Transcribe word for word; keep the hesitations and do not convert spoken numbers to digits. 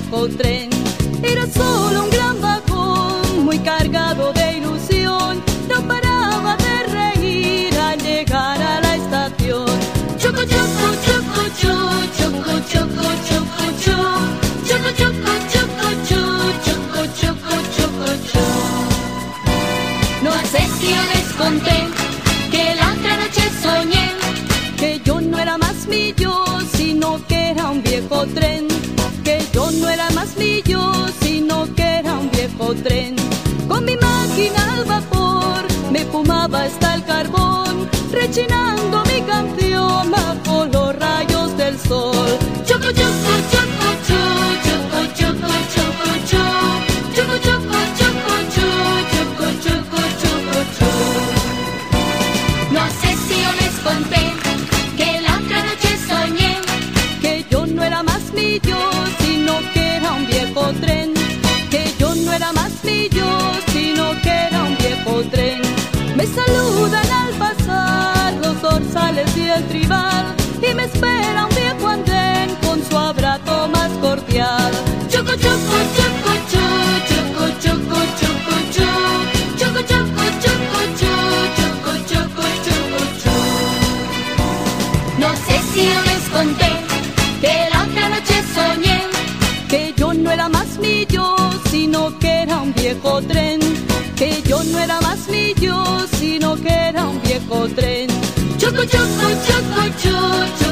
viejo tren. Era solo un gran vagón muy cargado de ilusión, no paraba de reír al llegar a la estación. Choco, choco, choco, choco, choco, choco, choco, choco, choco, choco, choco, choco, choco, choco. No sé si yo les conté que la otra noche soñé que yo no era más mi yo, sino que era un viejo tren. Que yo no era más mi yo, sino que era un viejo tren. Con mi máquina al vapor me fumaba hasta el carbón, rechinando mi canción bajo los rayos del sol. Choco, choco, choco, choco, choco, choco, choco, choco, choco, choco, choco, choco, choco, choco. No sé si yo les conté que la otra noche soñé que yo no era más mi yo, sino que era un viejo tren. Que yo no era más mi yo, sino que era un viejo tren. Me saludan al pasar los dorsales y el tribal, y me espera un viejo andén con su abrazo más cordial. Choco, choco, choco, choco, choco, choco, choco, choco, choco, choco, choco, choco, choco, choco. No sé si yo les conté que la otra noche soñé que yo no era más mi yo, sino que era un viejo tren. Que yo no era más mi yo, sino que era un viejo tren. Choco, choco, choco, choco.